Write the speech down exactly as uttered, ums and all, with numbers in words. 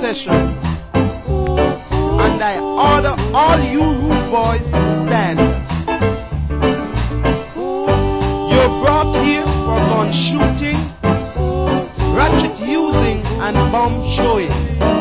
session, and I order all you rude boys to stand. You're brought here for gun shooting, ratchet using, and bomb showings.